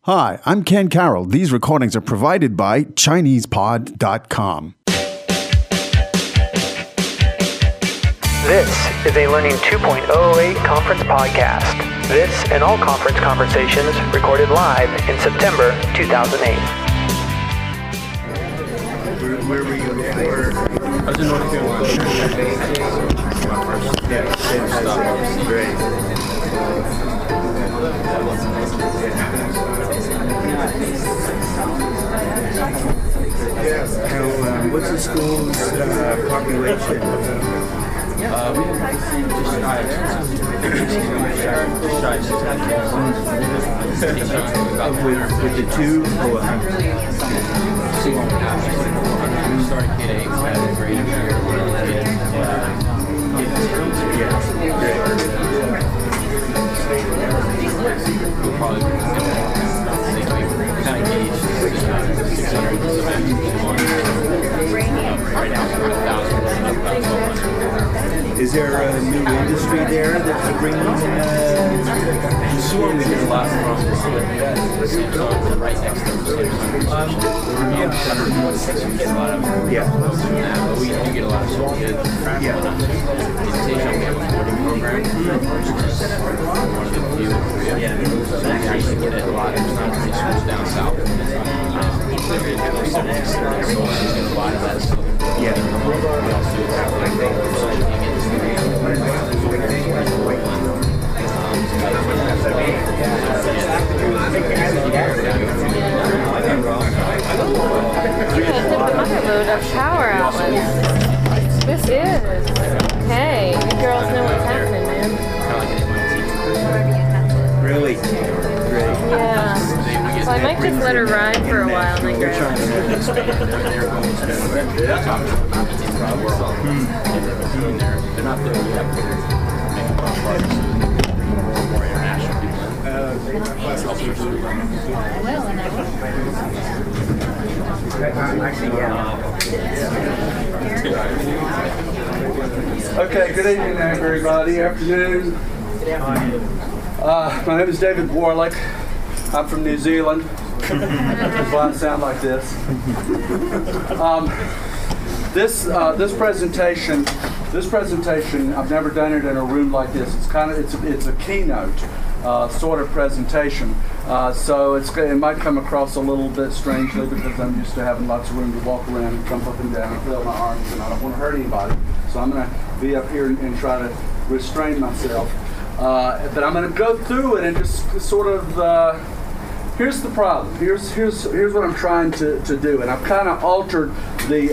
Hi, I'm Ken Carroll. These recordings are provided by ChinesePod.com. This is a Learning 2.08 conference podcast. This and all conference conversations recorded live in September 2008. Where were you before? I was in North Carolina. Yeah, great. What's the school's population? With the two? Started getting at a grade of year. We'll probably kind of gauge 600 right now, 1,000. Is there a new industry there that's bringing in? Sure, we get a lot from Samsung right next to yeah. But we do get a lot of school kids. Yeah. In Asia, we have a boarding program, which is one of the few in Korea. So we actually get a lot of schools down south. So we get a lot of that stuff. Yeah. We also have another load of power outlets. This is. Hey, you girls know what's happening, man. Really? Great. Yeah. So I might just let her ride for a while and then grab her. They're not there yet. More international people. Okay, good evening, everybody. Afternoon. My name is David Warlick. I'm from New Zealand. That's why I sound like this. This presentation, I've never done it in a room like this. It's a keynote sort of presentation. So it might come across a little bit strangely because I'm used to having lots of room to walk around and jump up and down and feel my arms, and I don't want to hurt anybody. So I'm going to be up here and try to restrain myself. But I'm going to go through it and just sort of. Here's the problem. Here's what I'm trying to do, and I've kind of altered the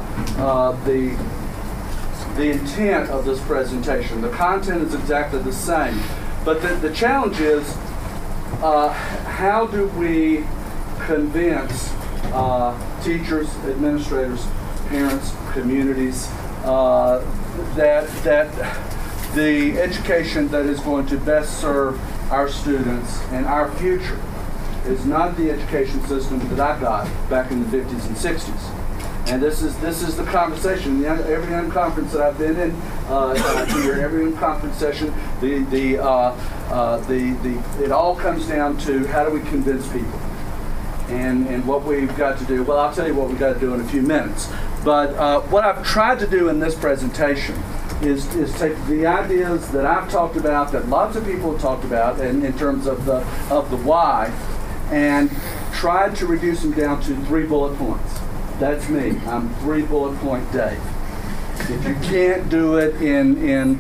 intent of this presentation. The content is exactly the same, but the challenge is how do we convince teachers, administrators, parents, communities that the education that is going to best serve our students and our future is not the education system that I got back in the 50s and 60s. And this is the conversation. Every young conference that I've been in here, every young conference session, it all comes down to how do we convince people, and what we've got to do. Well, I'll tell you what we've got to do in a few minutes. But what I've tried to do in this presentation is take the ideas that I've talked about, that lots of people have talked about, and in terms of the why, and tried to reduce them down to 3 bullet points. That's me. I'm 3 bullet point Dave. If you can't do it in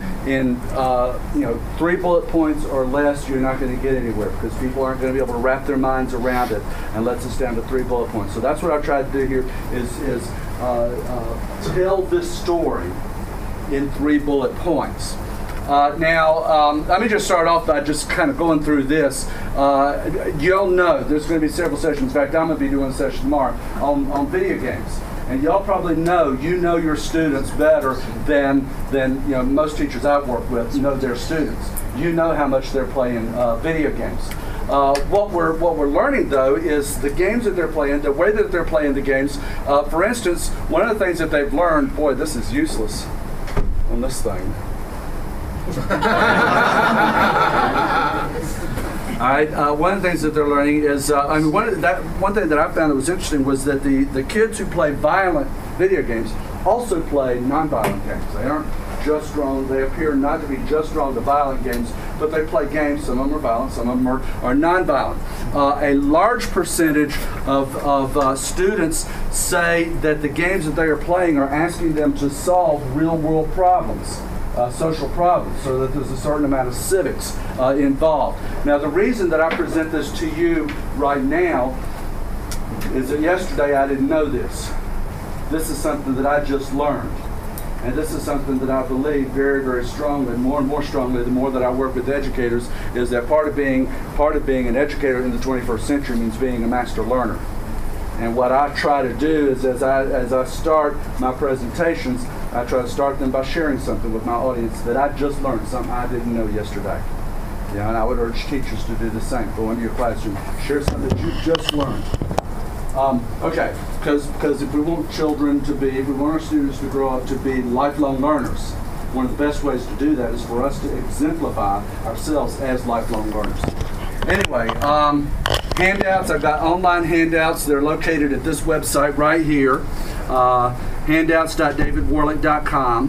3 bullet points or less, you're not going to get anywhere because people aren't going to be able to wrap their minds around it unless it's down to 3 bullet points. So that's what I've tried to do here is tell this story in 3 bullet points. Now, let me just start off by just kind of going through this. You'll know there's going to be several sessions. In fact, I'm going to be doing a session tomorrow on video games. And y'all probably know your students better than most teachers I've worked with know their students. You know how much they're playing video games. What we're learning though is the games that they're playing, the way that they're playing the games. For instance, one of the things that they've learned, boy, this is useless on this thing. All right. One of the things that they're learning is, one thing that I found that was interesting was that the kids who play violent video games also play non-violent games. They aren't just drawn. They appear not to be just drawn to violent games, but they play games. Some of them are violent, some of them are non-violent. A large percentage of students say that the games that they are playing are asking them to solve real-world problems. Social problems, so that there's a certain amount of civics involved. Now, the reason that I present this to you right now is that yesterday I didn't know this. This is something that I just learned. And this is something that I believe very, very strongly, more and more strongly, the more that I work with educators, is that part of being an educator in the 21st century means being a master learner. And what I try to do is, as I start my presentations, I try to start them by sharing something with my audience that I just learned, something I didn't know yesterday. Yeah, and I would urge teachers to do the same. Go into your classroom, share something that you just learned. Okay, because if we want children to be, if we want our students to grow up to be lifelong learners, one of the best ways to do that is for us to exemplify ourselves as lifelong learners. Anyway, handouts, I've got online handouts. They're located at this website right here, handouts.davidwarlick.com.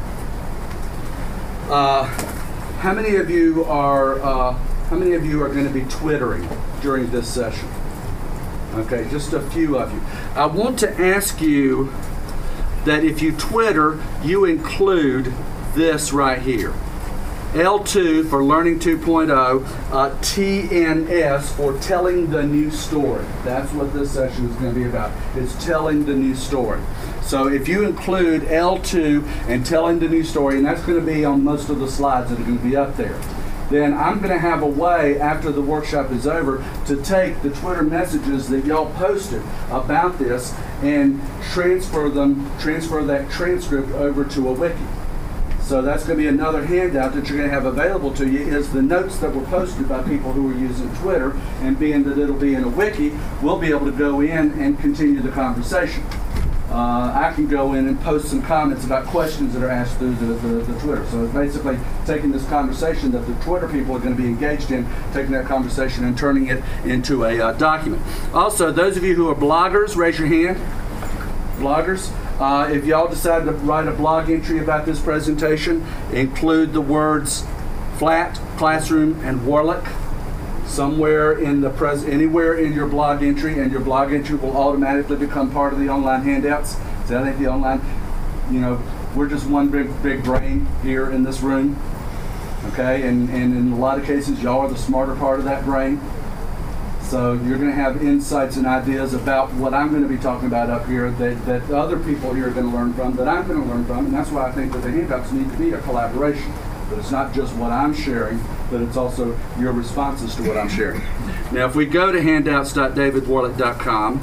How many of you are going to be twittering during this session? Okay, just a few of you. I want to ask you that if you Twitter, you include this right here. L2 for Learning 2.0, TNS for Telling the New Story. That's what this session is going to be about. It's telling the new story. So if you include L2 and Telling the New Story, and that's going to be on most of the slides that are going to be up there, then I'm going to have a way after the workshop is over to take the Twitter messages that y'all posted about this and transfer that transcript over to a wiki. So that's going to be another handout that you're going to have available to you, is the notes that were posted by people who are using Twitter, and being that it'll be in a wiki, we'll be able to go in and continue the conversation. I can go in and post some comments about questions that are asked through the Twitter. So it's basically taking this conversation that the Twitter people are going to be engaged in, taking that conversation and turning it into a document. Also, those of you who are bloggers, raise your hand. Bloggers. If y'all decide to write a blog entry about this presentation, include the words flat, classroom, and Warlick somewhere in anywhere in your blog entry, and your blog entry will automatically become part of the online handouts. So I think the online, we're just one big brain here in this room, okay? And in a lot of cases, y'all are the smarter part of that brain. So you're going to have insights and ideas about what I'm going to be talking about up here that other people here are going to learn from, that I'm going to learn from, and that's why I think that the handouts need to be a collaboration. But it's not just what I'm sharing, but it's also your responses to what I'm sharing. Now, if we go to handouts.davidwarlick.com,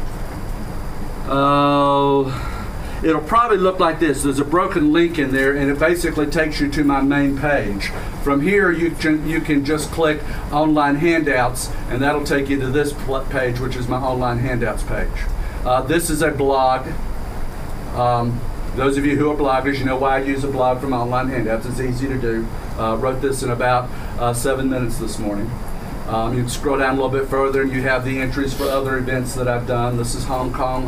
it'll probably look like this. There's a broken link in there, and it basically takes you to my main page. From here, you can just click Online Handouts, and that'll take you to this page, which is my Online Handouts page. This is a blog. Those of you who are bloggers, you know why I use a blog from Online Handouts. It's easy to do. Wrote this in about 7 minutes this morning. You can scroll down a little bit further, and you have the entries for other events that I've done. This is Hong Kong,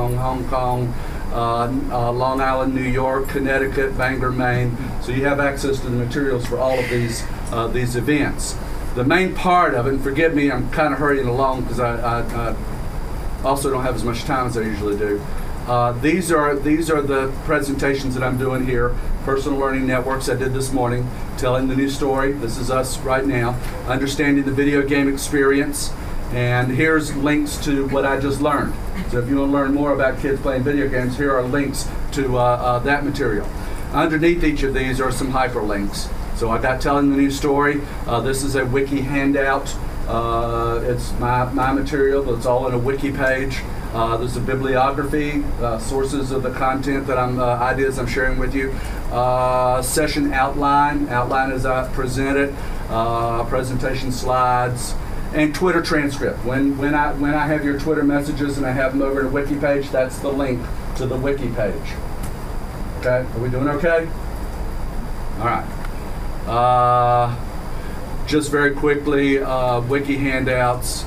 Long Island, New York, Connecticut, Bangor, Maine. So you have access to the materials for all of these events. The main part of it, and forgive me, I'm kind of hurrying along because I also don't have as much time as I usually do. These are the presentations that I'm doing here. Personal Learning Networks I did this morning. Telling the New Story. This is us right now. Understanding the Video Game Experience. And here's links to what I just learned. So if you want to learn more about kids playing video games, here are links to that material. Underneath each of these are some hyperlinks. So I got Telling the New Story. This is a wiki handout. It's my material, but it's all in a wiki page. There's a bibliography, sources of the content that ideas I'm sharing with you. Session outline as I present it, presentation slides, and Twitter transcript. When I have your Twitter messages and I have them over to wiki page, that's the link to the wiki page. Okay, are we doing okay? All right. just very quickly, wiki handouts.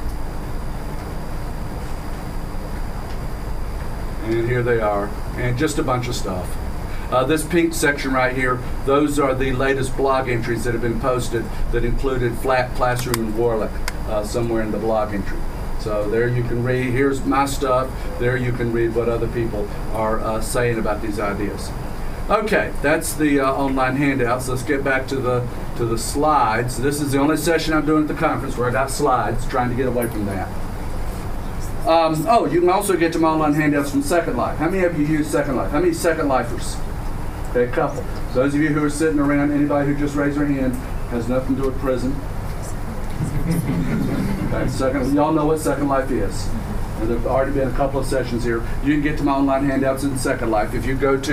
And here they are, and just a bunch of stuff. This pink section right here, those are the latest blog entries that have been posted that included Flat Classroom and Warlick somewhere in the blog entry. So there you can read, here's my stuff, there you can read what other people are saying about these ideas. Okay, that's the online handouts. Let's get back to the slides. This is the only session I'm doing at the conference where I got slides, trying to get away from that. Oh, you can also get to my online handouts from Second Life. How many of you use Second Life? How many Second Lifers? Okay, a couple. So those of you who are sitting around, anybody who just raised their hand has nothing to do with prison. Okay, y'all know what Second Life is. And there have already been a couple of sessions here. You can get to my online handouts in Second Life. If you go to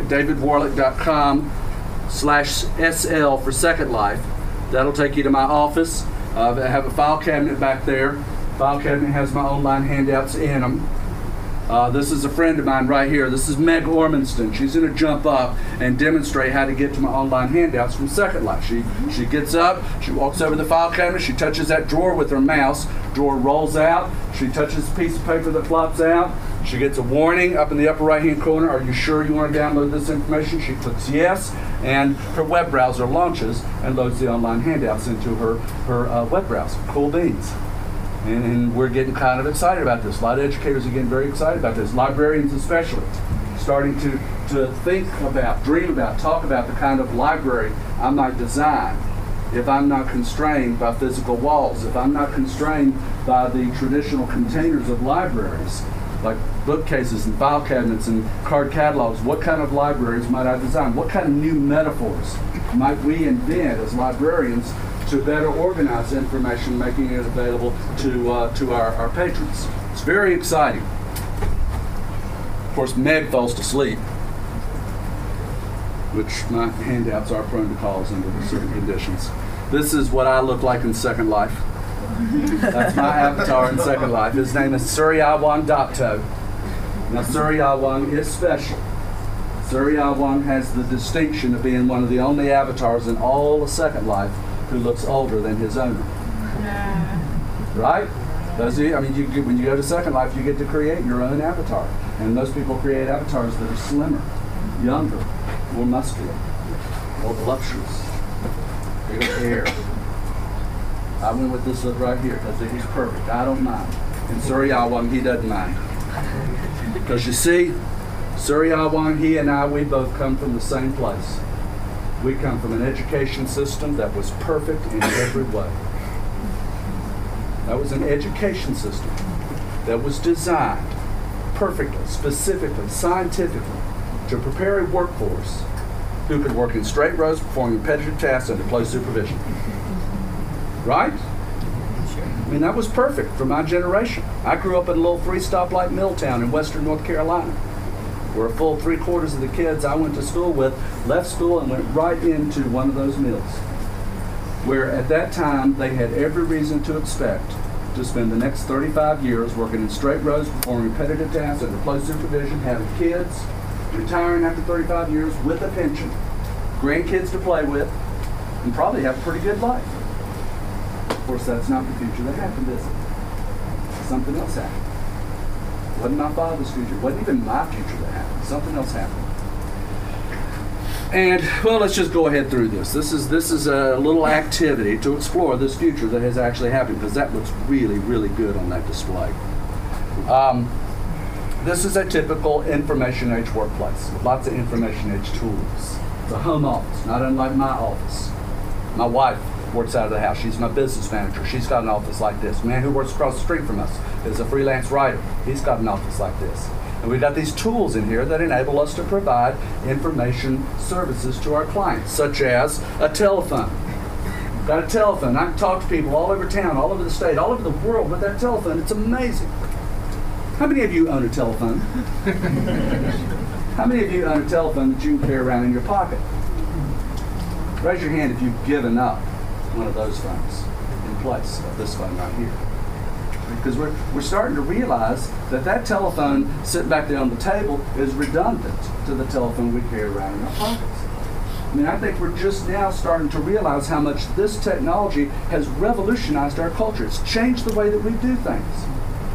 davidwarlick.com/SL for Second Life, that'll take you to my office. I have a file cabinet back there. File cabinet has my online handouts in them. This is a friend of mine right here. This is Meg Ormanston. She's going to jump up and demonstrate how to get to my online handouts from Second Life. She gets up, she walks over to the file cabinet, she touches that drawer with her mouse. Drawer rolls out. She touches the piece of paper that flops out. She gets a warning up in the upper right-hand corner. Are you sure you want to download this information? She clicks yes, and her web browser launches and loads the online handouts into her web browser. Cool beans. And we're getting kind of excited about this. A lot of educators are getting very excited about this. Librarians especially, starting to think about, dream about, talk about the kind of library I might design if I'm not constrained by physical walls, if I'm not constrained by the traditional containers of libraries, like bookcases and file cabinets and card catalogs. What kind of libraries might I design? What kind of new metaphors might we invent as librarians to better organize information, making it available to our patrons? It's very exciting. Of course, Meg falls to sleep, which my handouts are prone to cause under certain conditions. This is what I look like in Second Life. That's my avatar in Second Life. His name is Suryawang Dapto. Now, Suryawang is special. Suryawang has the distinction of being one of the only avatars in all of Second Life who looks older than his owner. Right? Those of you, I mean, when you go to Second Life, you get to create your own avatar. And most people create avatars that are slimmer, younger, more muscular, more voluptuous, bigger hair. I went with this look right here because he's perfect. I don't mind. And Suryawang, he doesn't mind. Because you see, Suryawang, he and I, we both come from the same place. We come from an education system that was perfect in every way. That was an education system that was designed perfectly, specifically, scientifically to prepare a workforce who could work in straight rows, performing repetitive tasks under close supervision. Right? I mean, that was perfect for my generation. I grew up in a little 3-stoplight mill town in western North Carolina, where a full 3/4 of the kids I went to school with left school and went right into one of those mills, where at that time they had every reason to expect to spend the next 35 years working in straight rows, performing repetitive tasks under close supervision, having kids, retiring after 35 years with a pension, grandkids to play with, and probably have a pretty good life. Of course, that's not the future that happened, is it? Something else happened. It wasn't my father's future. It wasn't even my future that happened. Something else happened. And, well, let's just go ahead through this. This is a little activity to explore this future that has actually happened, because that looks really, really good on that display. This is a typical information age workplace with lots of information age tools. It's a home office, not unlike my office. My wife works out of the house. She's my business manager. She's got an office like this. Man who works across the street from us is a freelance writer. He's got an office like this. And we've got these tools in here that enable us to provide information services to our clients, such as a telephone. Got a telephone. I can talk to people all over town, all over the state, all over the world with that telephone. It's amazing. How many of you own a telephone? How many of you own a telephone that you can carry around in your pocket? Raise your hand if you've given up one of those phones in place of this phone right here. Because we're starting to realize that telephone sitting back there on the table is redundant to the telephone we carry around in our pockets. I mean, I think we're just now starting to realize how much this technology has revolutionized our culture. It's changed the way that we do things.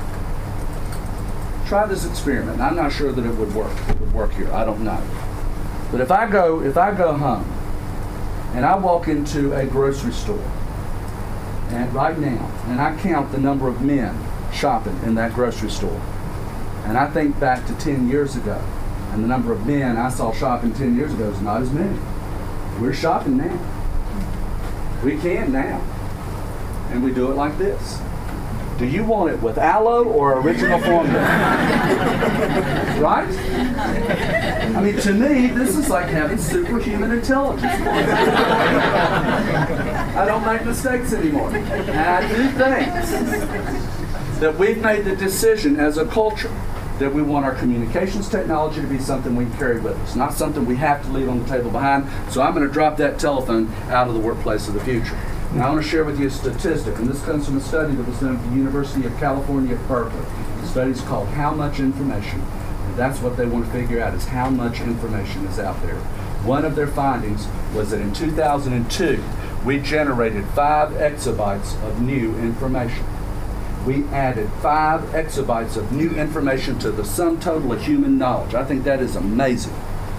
Try this experiment. I'm not sure that it would work here. I don't know. But if I go home and I walk into a grocery store, and right now, and I count the number of men shopping in that grocery store, and I think back to 10 years ago, and the number of men I saw shopping 10 years ago is not as many. We're shopping now. We can now. And we do it like this. Do you want it with aloe or original formula? Right? I mean, to me, this is like having superhuman intelligence. I don't make mistakes anymore. And I do things that we've made the decision as a culture that we want our communications technology to be something we can carry with us, not something we have to leave on the table behind. So I'm going to drop that telephone out of the workplace of the future. Now I want to share with you a statistic, and this comes from a study that was done at the University of California at Berkeley. The study's called How Much Information? And that's what they want to figure out, is how much information is out there. One of their findings was that in 2002, we generated 5 exabytes of new information. We added 5 exabytes of new information to the sum total of human knowledge. I think that is amazing.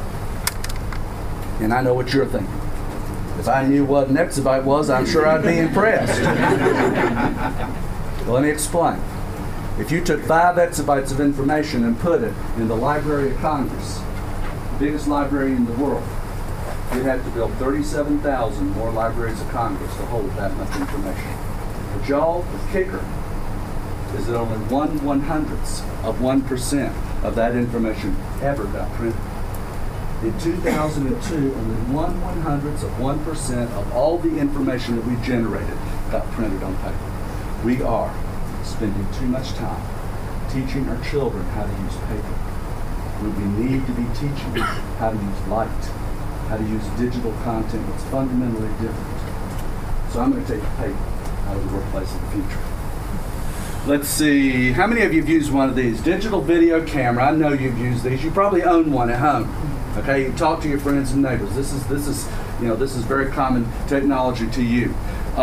And I know what you're thinking. If I knew what an exabyte was, I'm sure I'd be impressed. Well, let me explain. If you took 5 exabytes of information and put it in the Library of Congress, the biggest library in the world, you'd have to build 37,000 more libraries of Congress to hold that much information. But y'all, the kicker is that only 1/100th of 1% of that information ever got printed. In 2002, only 1/100th of 1% of all the information that we generated got printed on paper. We are spending too much time teaching our children how to use paper, when we need to be teaching how to use light, how to use digital content that's fundamentally different. So I'm going to take paper out of the workplace of the future. Let's see, how many of you have used one of these? Digital video camera, I know you've used these. You probably own one at home. Okay, you talk to your friends and neighbors. This is very common technology to you.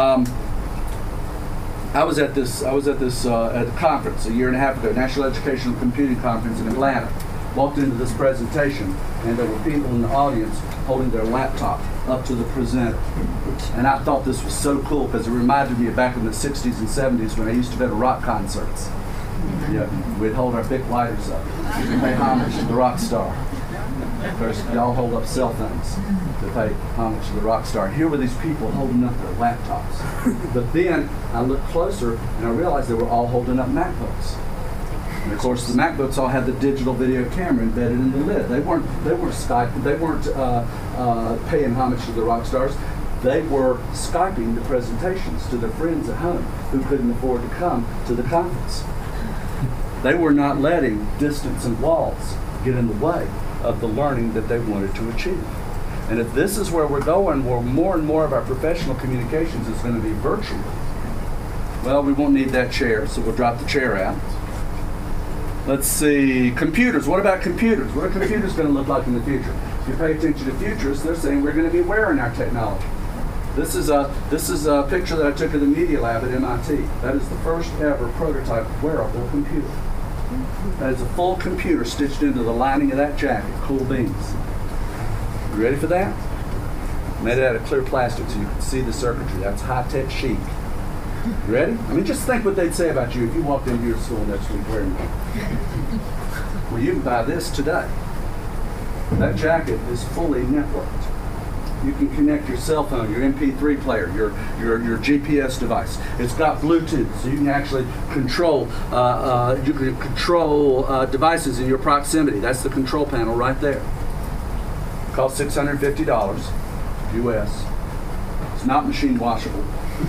I was at this at a conference a year and a half ago, National Educational Computing Conference in Atlanta. Walked into this presentation, and there were people in the audience holding their laptop up to the presenter. And I thought this was so cool because it reminded me of back in the 60s and 70s when I used to go to rock concerts. Yeah, we'd hold our big lighters up to pay homage to the rock star. Of course, y'all hold up cell phones to pay homage to the rock star. Here were these people holding up their laptops. But then I looked closer and I realized they were all holding up MacBooks. And of course, the MacBooks all had the digital video camera embedded in the lid. They weren't Skyping. They weren't paying homage to the rock stars. They were Skyping the presentations to their friends at home who couldn't afford to come to the conference. They were not letting distance and walls get in the way of the learning that they wanted to achieve. And if this is where we're going, where more and more of our professional communications is going to be virtual, well, we won't need that chair, so we'll drop the chair out. Let's see, computers. What about computers? What are computers going to look like in the future? If you pay attention to futurists, they're saying we're going to be wearing our technology. This is a picture that I took of the Media Lab at MIT. That is the first ever prototype wearable computer. That is a full computer stitched into the lining of that jacket. Cool beans. You ready for that? Made it out of clear plastic so you can see the circuitry. That's high-tech chic. You ready? I mean, just think what they'd say about you if you walked into your school next week wearing one. Well, you can buy this today. That jacket is fully networked. You can connect your cell phone, your MP3 player, your GPS device. It's got Bluetooth, so you can actually control devices in your proximity. That's the control panel right there. It costs $650 US. It's not machine washable.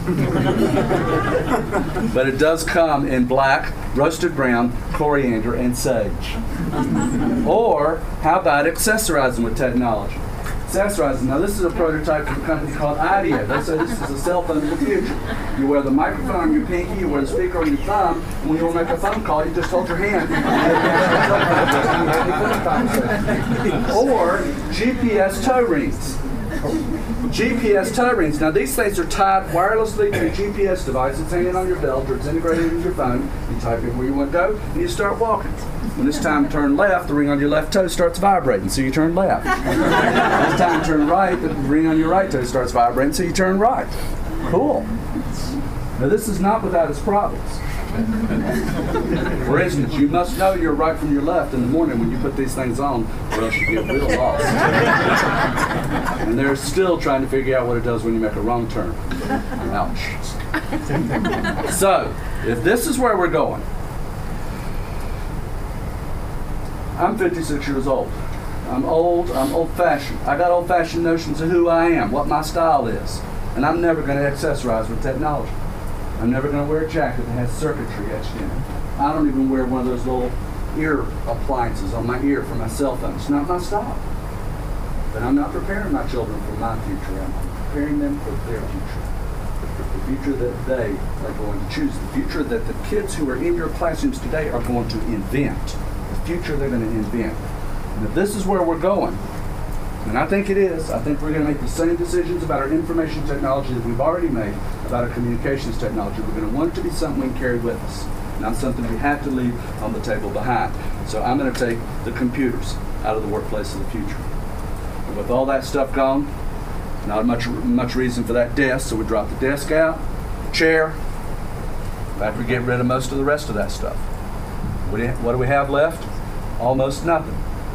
But it does come in black, roasted brown, coriander, and sage. Or how about accessorizing with technology? Accessorizing. Now this is a prototype from a company called IDEO. They say this is a cell phone of the future. You wear the microphone on your pinky, you wear the speaker on your thumb, and when you want to make a phone call, you just hold your hand. Or GPS tow rings. GPS tow rings. Now these things are tied wirelessly to a GPS device. It's hanging on your belt or it's integrated into your phone. You type in where you want to go and you start walking. When it's time to turn left, the ring on your left toe starts vibrating, so you turn left. When it's time to turn right, the ring on your right toe starts vibrating, so you turn right. Cool. Now this is not without its problems. For instance, you must know your right from your left in the morning when you put these things on, or else you get real lost. And they're still trying to figure out what it does when you make a wrong turn. Ouch. So, if this is where we're going, I'm 56 years old. I'm old-fashioned. I got old-fashioned notions of who I am, what my style is. And I'm never going to accessorize with technology. I'm never going to wear a jacket that has circuitry etched in it. I don't even wear one of those little ear appliances on my ear for my cell phone. It's not my style. But I'm not preparing my children for my future. I'm preparing them for their future. The future that they are going to choose. The future that the kids who are in your classrooms today are going to invent. The future they're going to invent. And if this is where we're going, and I think it is, I think we're going to make the same decisions about our information technology that we've already made about our communications technology. We're going to want it to be something we can carry with us, not something we have to leave on the table behind. So I'm going to take the computers out of the workplace of the future. And with all that stuff gone, not much reason for that desk, so we drop the desk out, chair, after we get rid of most of the rest of that stuff. What do we have left? Almost nothing.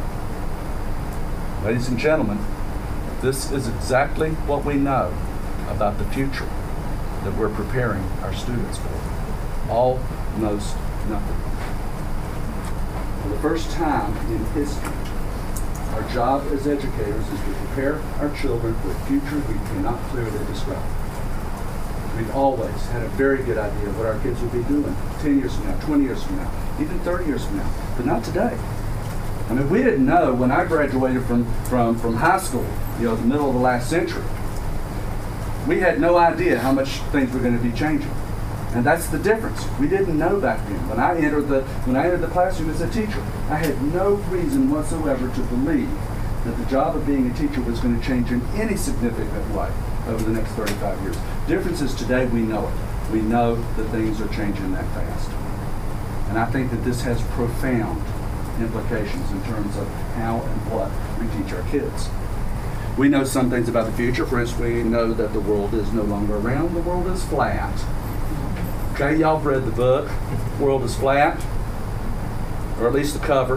Ladies and gentlemen, this is exactly what we know about the future that we're preparing our students for. Almost nothing. For the first time in history, our job as educators is to prepare our children for a future we cannot clearly describe. We've always had a very good idea of what our kids will be doing 10 years from now, 20 years from now, even 30 years from now, but not today. I mean, we didn't know when I graduated from high school, the middle of the last century. We had no idea how much things were going to be changing. And that's the difference. We didn't know back then. When I entered the classroom as a teacher, I had no reason whatsoever to believe that the job of being a teacher was going to change in any significant way over the next 35 years. Difference is today we know it. We know that things are changing that fast. And I think that this has profound implications in terms of how and what we teach our kids. We know some things about the future. For instance, we know that the world is no longer round, the world is flat. Okay, y'all have read the book, World is Flat, or at least the cover.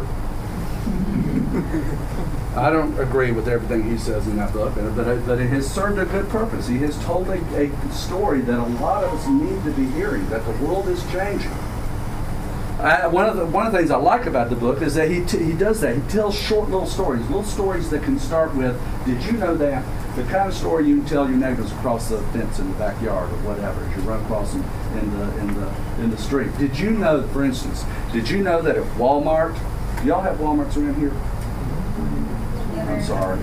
I don't agree with everything he says in that book, but it has served a good purpose. He has told a story that a lot of us need to be hearing, that the world is changing. One of the things I like about the book is that he does that. He tells short little stories that can start with, did you know that? The kind of story you can tell your neighbors across the fence in the backyard or whatever as you run across them in the street. Did you know, for instance, did you know that at Walmart, do y'all have Walmarts around here? I'm sorry.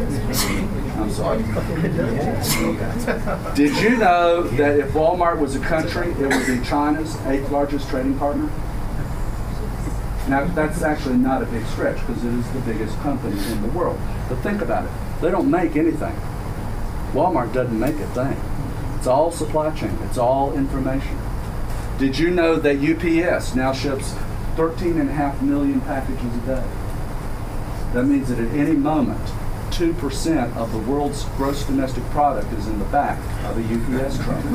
Did you know that if Walmart was a country, it would be China's 8th largest trading partner? Now, that's actually not a big stretch because it is the biggest company in the world. But think about it. They don't make anything. Walmart doesn't make a thing. It's all supply chain. It's all information. Did you know that UPS now ships 13.5 million packages a day? That means that at any moment, 2% of the world's gross domestic product is in the back of a UPS truck.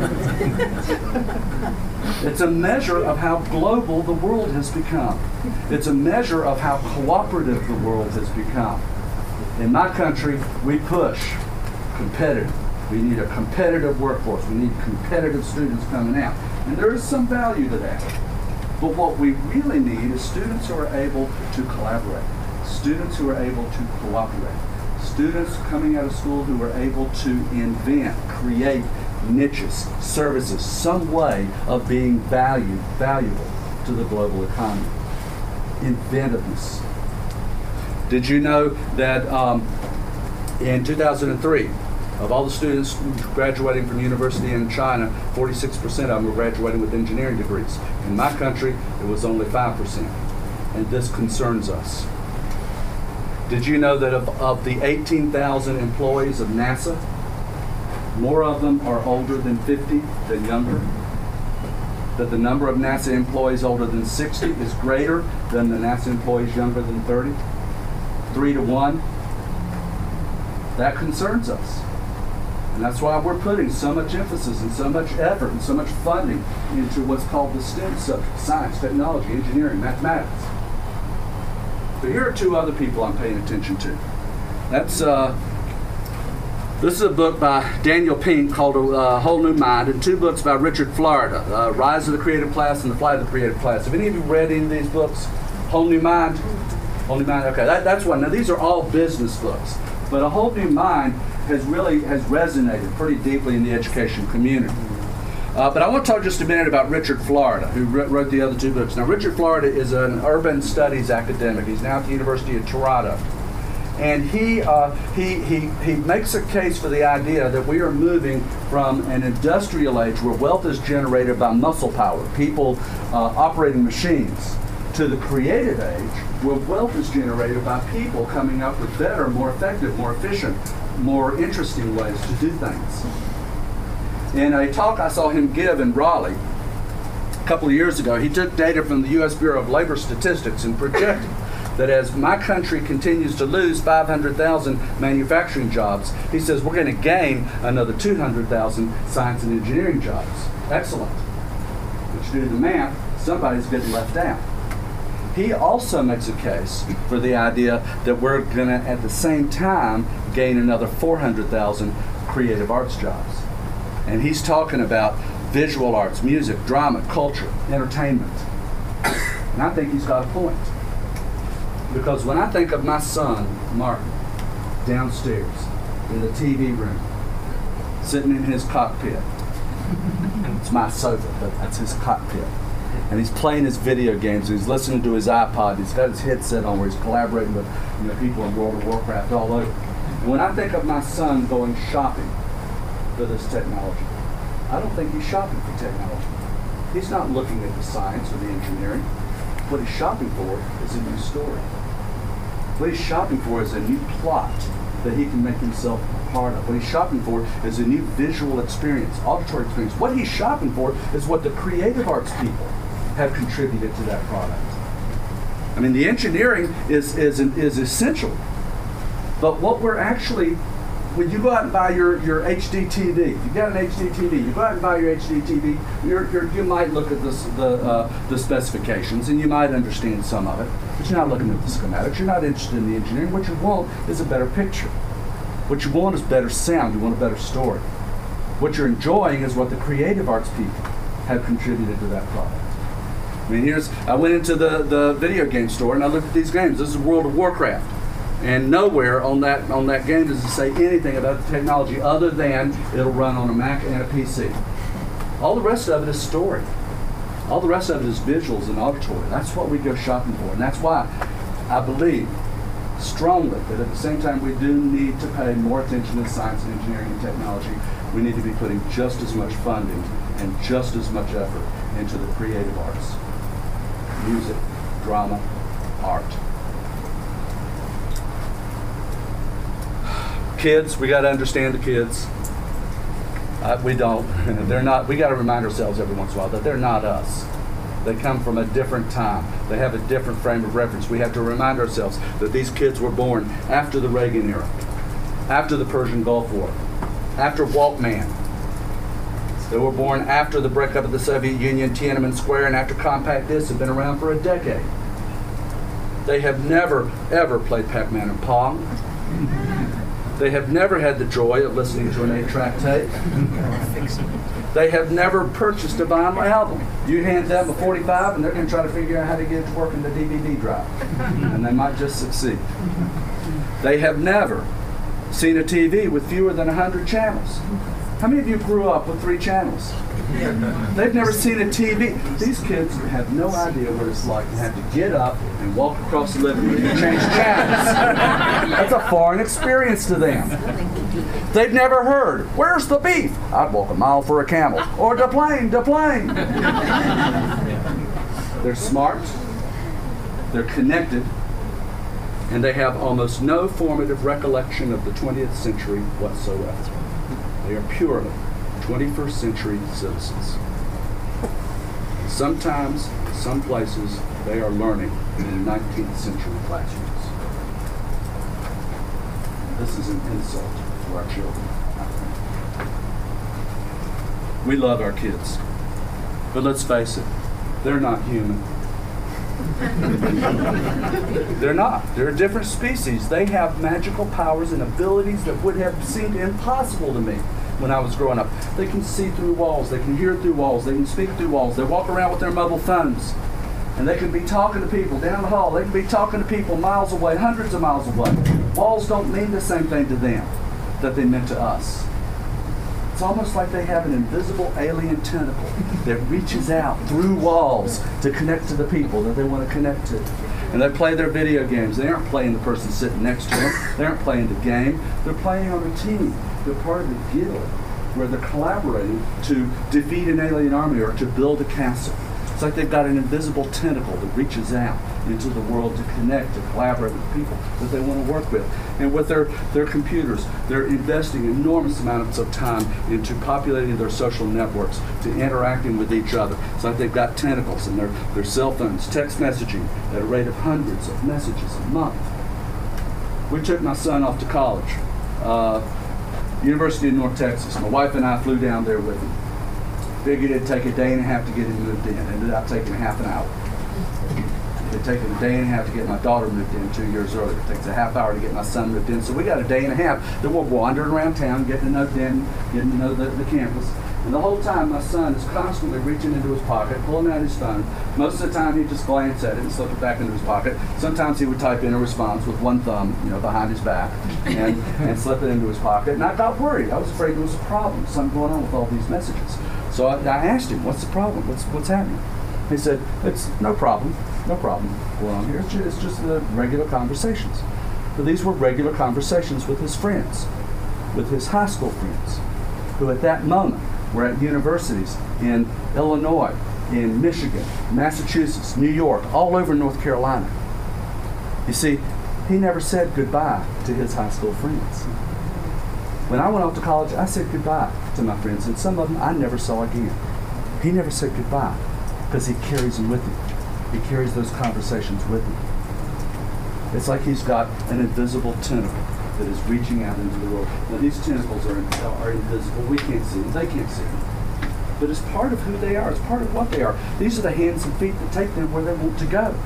It's a measure of how global the world has become. It's a measure of how cooperative the world has become. In my country, we push competitive. We need a competitive workforce. We need competitive students coming out. And there is some value to that. But what we really need is students who are able to collaborate, students who are able to cooperate, students coming out of school who are able to invent, create niches, services, some way of being valuable to the global economy. Inventiveness. Did you know that in 2003, of all the students graduating from university in China, 46% of them were graduating with engineering degrees. In my country, it was only 5%. And this concerns us. Did you know that of the 18,000 employees of NASA, more of them are older than 50 than younger? That the number of NASA employees older than 60 is greater than the NASA employees younger than 30? 3 to 1? That concerns us. And that's why we're putting so much emphasis and so much effort and so much funding into what's called the STEM subjects: science, technology, engineering, mathematics. But here are two other people I'm paying attention to. This is a book by Daniel Pink called A Whole New Mind, and two books by Richard Florida, Rise of the Creative Class and The Flight of the Creative Class. Have any of you read any of these books? Whole New Mind? Whole New Mind, okay, that's one. Now these are all business books, but A Whole New Mind has resonated pretty deeply in the education community. But I want to talk just a minute about Richard Florida, who wrote the other two books. Now, Richard Florida is an urban studies academic. He's now at the University of Toronto. And he makes a case for the idea that we are moving from an industrial age where wealth is generated by muscle power, people operating machines, to the creative age where wealth is generated by people coming up with better, more effective, more efficient, more interesting ways to do things. In a talk I saw him give in Raleigh a couple of years ago, he took data from the U.S. Bureau of Labor Statistics and projected that as my country continues to lose 500,000 manufacturing jobs, he says we're going to gain another 200,000 science and engineering jobs. Excellent. But you do the math, somebody's getting left out. He also makes a case for the idea that we're going to, at the same time, gain another 400,000 creative arts jobs. And he's talking about visual arts, music, drama, culture, entertainment. And I think he's got a point. Because when I think of my son, Martin, downstairs in the TV room, sitting in his cockpit, it's my sofa, but that's his cockpit. And he's playing his video games, he's listening to his iPod, he's got his headset on where he's collaborating with people in World of Warcraft all over. And when I think of my son going shopping for this technology, I don't think he's shopping for technology. He's not looking at the science or the engineering. What he's shopping for is a new story. What he's shopping for is a new plot that he can make himself a part of. What he's shopping for is a new visual experience, auditory experience. What he's shopping for is what the creative arts people have contributed to that product. I mean, the engineering is essential, but what we're actually, when you go out and buy your HD TV, you got an HD TV, you go out and buy your HD TV, you might look at the specifications and you might understand some of it, but you're not looking at the schematics, you're not interested in the engineering. What you want is a better picture. What you want is better sound, you want a better story. What you're enjoying is what the creative arts people have contributed to that product. I mean, I went into the video game store and I looked at these games. This is World of Warcraft. And nowhere on that game does it say anything about the technology other than it'll run on a Mac and a PC. All the rest of it is story. All the rest of it is visuals and auditory. That's what we go shopping for. And that's why I believe strongly that at the same time we do need to pay more attention to science and engineering and technology, we need to be putting just as much funding and just as much effort into the creative arts. Music, drama, art. Kids, we got to understand the kids. We don't. They're not. We got to remind ourselves every once in a while that they're not us. They come from a different time. They have a different frame of reference. We have to remind ourselves that these kids were born after the Reagan era, after the Persian Gulf War, after Walkman. They were born after the breakup of the Soviet Union, Tiananmen Square, and after compact discs have been around for a decade. They have never, ever played Pac-Man and Pong. They have never had the joy of listening to an 8-track tape. They have never purchased a vinyl album. You hand them a 45 and they're going to try to figure out how to get it to work in the DVD drive. And they might just succeed. They have never seen a TV with fewer than 100 channels. How many of you grew up with 3 channels? They've never seen a TV. These kids have no idea what it's like to have to get up and walk across the living room and change channels. That's a foreign experience to them. They've never heard, "Where's the beef? I'd walk a mile for a camel." Or "Da plane, da plane." They're smart. They're connected. And they have almost no formative recollection of the 20th century whatsoever. They are purely 21st century citizens. Sometimes, some places, they are learning in 19th century classrooms. This is an insult to our children, I think. We love our kids, but let's face it, they're not human. They're not. They're a different species. They have magical powers and abilities that would have seemed impossible to me when I was growing up. They can see through walls. They can hear through walls. They can speak through walls. They walk around with their mobile phones. And they can be talking to people down the hall. They can be talking to people miles away, hundreds of miles away. Walls don't mean the same thing to them that they meant to us. It's almost like they have an invisible alien tentacle that reaches out through walls to connect to the people that they want to connect to. And they play their video games. They aren't playing the person sitting next to them. They aren't playing the game. They're playing on a team. They're part of the guild where they're collaborating to defeat an alien army or to build a castle. It's like they've got an invisible tentacle that reaches out into the world to connect, to collaborate with people that they want to work with. And with their computers, they're investing enormous amounts of time into populating their social networks, to interacting with each other. It's like they've got tentacles in their cell phones, text messaging at a rate of hundreds of messages a month. We took my son off to college, University of North Texas. My wife and I flew down there with him. Figured it'd take a day and a half to get him moved in. Ended up taking half an hour. It had taken a day and a half to get my daughter moved in 2 years earlier. It takes a half hour to get my son moved in. So we got a day and a half that we're wandering around town, getting to know Denton, getting to know the campus. And the whole time my son is constantly reaching into his pocket, pulling out his phone. Most of the time he'd just glance at it and slip it back into his pocket. Sometimes he would type in a response with one thumb, behind his back and slip it into his pocket. And I got worried. I was afraid there was a problem, something going on with all these messages. So I asked him, what's the problem? What's happening? He said, it's no problem going on here. It's just the regular conversations. But these were regular conversations with his friends, with his high school friends, who at that moment were at universities in Illinois, in Michigan, Massachusetts, New York, all over North Carolina. You see, he never said goodbye to his high school friends. When I went off to college, I said goodbye to my friends, and some of them I never saw again. He never said goodbye because he carries them with him. He carries those conversations with him. It's like he's got an invisible tentacle that is reaching out into the world. Now these tentacles are invisible. We can't see them. They can't see them. But it's part of who they are. It's part of what they are. These are the hands and feet that take them where they want to go.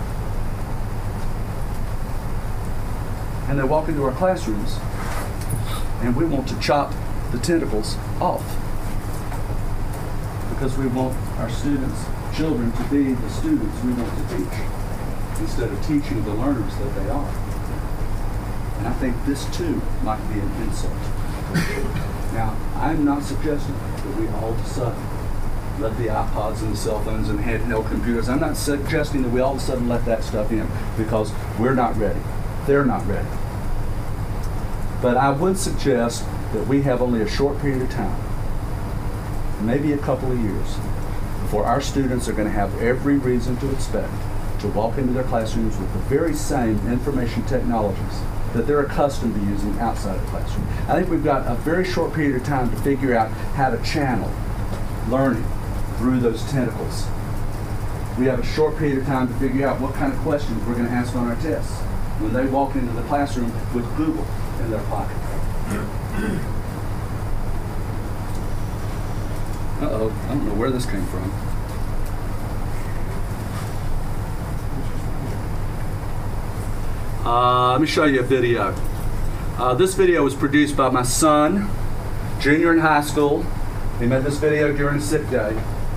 And they walk into our classrooms, and we want to chop the tentacles off because we want our children to be the students we want to teach instead of teaching the learners that they are. And I think this too might be an insult. Now, I'm not suggesting that we all of a sudden let the iPods and the cell phones and handheld computers, I'm not suggesting that we all of a sudden let that stuff in because we're not ready. They're not ready. But I would suggest that we have only a short period of time, maybe a couple of years, before our students are going to have every reason to expect to walk into their classrooms with the very same information technologies that they're accustomed to using outside the classroom. I think we've got a very short period of time to figure out how to channel learning through those tentacles. We have a short period of time to figure out what kind of questions we're going to ask on our tests when they walk into the classroom with Google in their pocket. Uh-oh, I don't know where this came from. Let me show you a video. This video was produced by my son, junior in high school. He made this video during a sick day.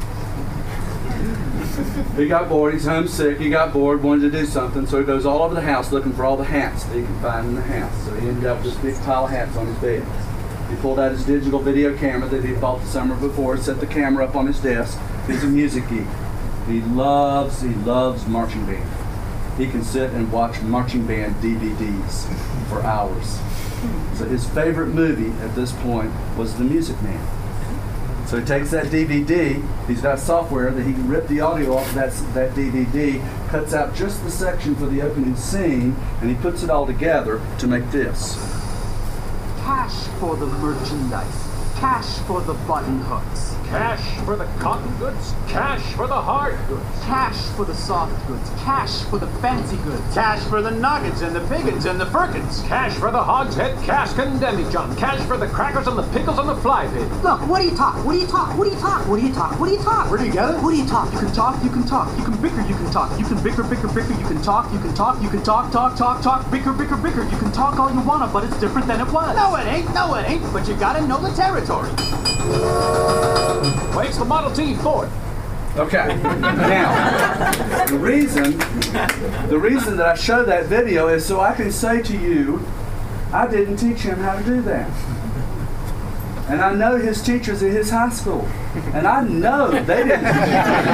He got bored, he's homesick, he got bored, wanted to do something, so he goes all over the house looking for all the hats that he can find in the house. So he ended up with this big pile of hats on his bed. He pulled out his digital video camera that he bought the summer before, set the camera up on his desk. He's a music geek. He loves marching band. He can sit and watch marching band DVDs for hours. So his favorite movie at this point was The Music Man. So he takes that DVD, he's got software that he can rip the audio off of that DVD, cuts out just the section for the opening scene, and he puts it all together to make this. Cash for the merchandise. Cash for the button hooks. Cash for the cotton goods, cash for the hard goods. Cash for the soft goods. Cash for the fancy goods. Cash for the nuggets and the biggins and the firkins. Cash for the hogshead cask and demijohn. Cash for the crackers and the pickles and the fly pit. Look, what do you talk? What do you talk? What do you talk? What do you talk? What do you talk? Where do you get it? What do you talk? You can talk, you can talk. You can bicker, you can talk. You can bicker, bicker, bicker. You can talk, you can talk. You can talk, talk, talk, talk. Bicker, bicker, bicker. You can talk all you wanna, but it's different than it was. No, it ain't. No, it ain't. But you gotta know the territory. Waits the Model T Ford. Okay. Now, the reason that I show that video is so I can say to you, I didn't teach him how to do that. And I know his teachers at his high school. And I know they didn't teach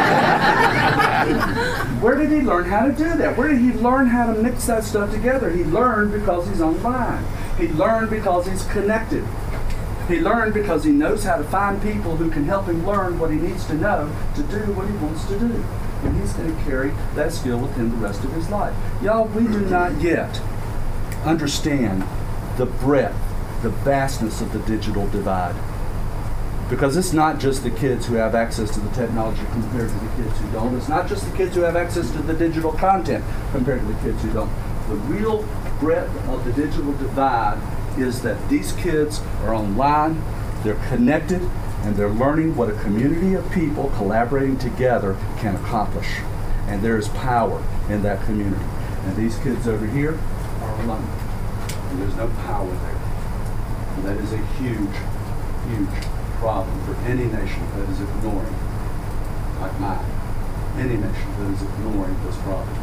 him. Where did he learn how to do that? Where did he learn how to mix that stuff together? He learned because he's online. He learned because he's connected. He learned because he knows how to find people who can help him learn what he needs to know to do what he wants to do. And he's going to carry that skill with him the rest of his life. Y'all, we do not yet understand the breadth, the vastness of the digital divide. Because it's not just the kids who have access to the technology compared to the kids who don't. It's not just the kids who have access to the digital content compared to the kids who don't. The real breadth of the digital divide is that these kids are online, they're connected, and they're learning what a community of people collaborating together can accomplish. And there is power in that community. And these kids over here are alone. And there's no power there. And that is a huge, huge problem for any nation that is ignoring, like mine, any nation that is ignoring this problem.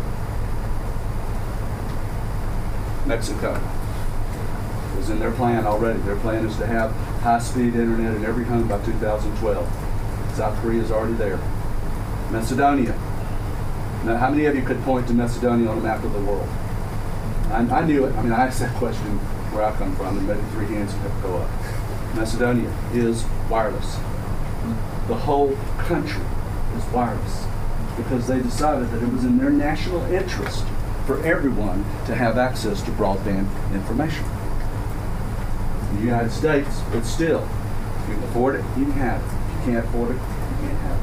Mexico is in their plan already. Their plan is to have high-speed internet in every home by 2012. South Korea is already there. Macedonia. Now, how many of you could point to Macedonia on the map of the world? I knew it. I mean, I asked that question where I come from, and maybe 3 hands could go up. Macedonia is wireless. The whole country is wireless because they decided that it was in their national interest for everyone to have access to broadband information. In the United States, it's still, if you can afford it, you can have it. If you can't afford it, you can't have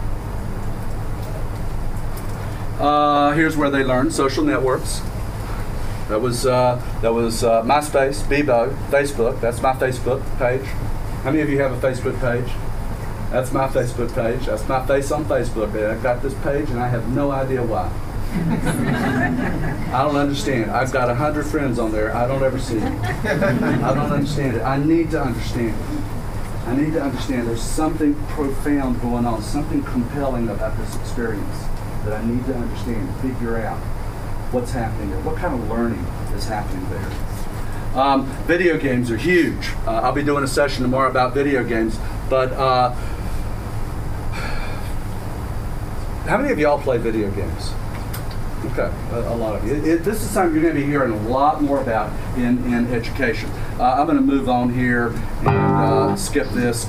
it. Here's where they learned social networks. That was MySpace, Bebo, Facebook. That's my Facebook page. How many of you have a Facebook page? That's my Facebook page. That's my face on Facebook. I've got this page and I have no idea why. I don't understand. I've got 100 friends on there. I don't ever see it. I don't understand it. I need to understand it. I need to understand there's something profound going on, something compelling about this experience that I need to understand and figure out what's happening there. What kind of learning is happening there? Video games are huge. I'll be doing a session tomorrow about video games, but how many of y'all play video games? Okay, a lot of you. This is something you're going to be hearing a lot more about in education. I'm going to move on here and skip this.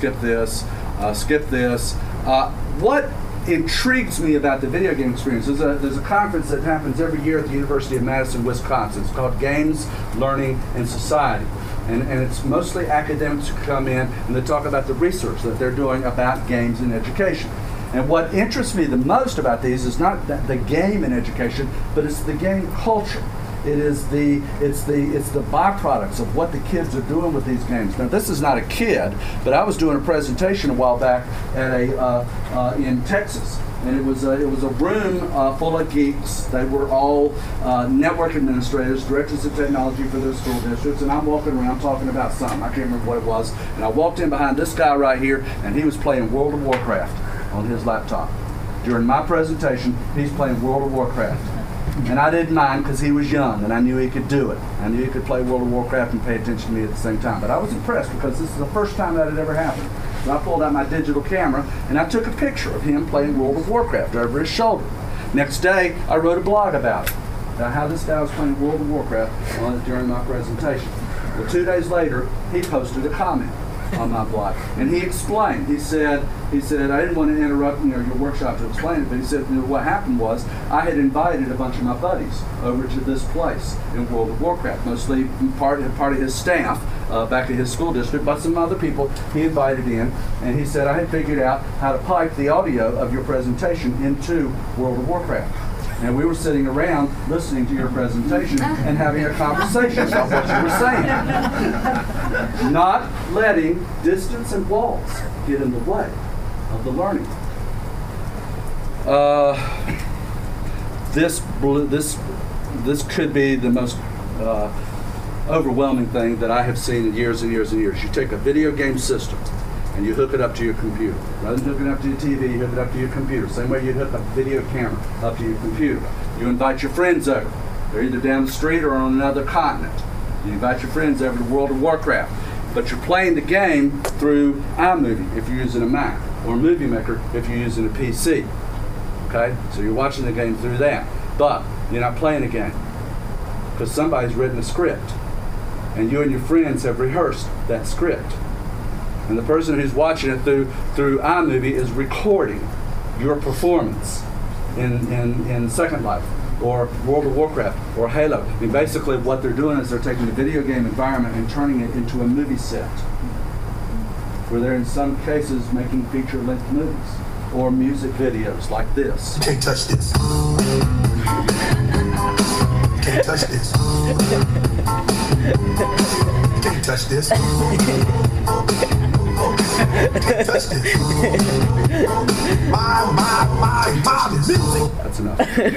What intrigues me about the video game experience, there's a conference that happens every year at the University of Madison, Wisconsin. It's called Games, Learning, and Society. And it's mostly academics who come in and they talk about the research that they're doing about games in education. And what interests me the most about these is not the game in education, but it's the game culture. It's the byproducts of what the kids are doing with these games. Now, this is not a kid, but I was doing a presentation a while back at in Texas, and it was a room full of geeks. They were all network administrators, directors of technology for their school districts, and I'm walking around talking about something. I can't remember what it was, and I walked in behind this guy right here, and he was playing World of Warcraft on his laptop. During my presentation, he's playing World of Warcraft. And I didn't mind because he was young and I knew he could do it. I knew he could play World of Warcraft and pay attention to me at the same time. But I was impressed because this is the first time that had ever happened. So I pulled out my digital camera and I took a picture of him playing World of Warcraft over his shoulder. Next day, I wrote a blog about it, about how this guy was playing World of Warcraft during my presentation. Well, 2 days later, he posted a comment. on my blog. And he explained. He said, I didn't want to interrupt your workshop to explain it, but he said what happened was I had invited a bunch of my buddies over to this place in World of Warcraft, mostly part of his staff back at his school district, but some other people he invited in. And he said, I had figured out how to pipe the audio of your presentation into World of Warcraft. And we were sitting around listening to your presentation and having a conversation about what you were saying. Not letting distance and walls get in the way of the learning. This could be the most overwhelming thing that I have seen in years and years and years. You take a video game system and you hook it up to your computer. Rather than hooking it up to your TV, you hook it up to your computer. Same way you'd hook a video camera up to your computer. You invite your friends over. They're either down the street or on another continent. You invite your friends over to World of Warcraft. But you're playing the game through iMovie if you're using a Mac, or Movie Maker if you're using a PC. Okay? So you're watching the game through that. But you're not playing a game because somebody's written a script. And you and your friends have rehearsed that script. And the person who's watching it through iMovie is recording your performance in Second Life or World of Warcraft or Halo. I mean, basically what they're doing is they're taking the video game environment and turning it into a movie set, where they're in some cases making feature-length movies or music videos like this. You can't touch this. You can't touch this. You can't touch this. Touch this. My music. That's enough.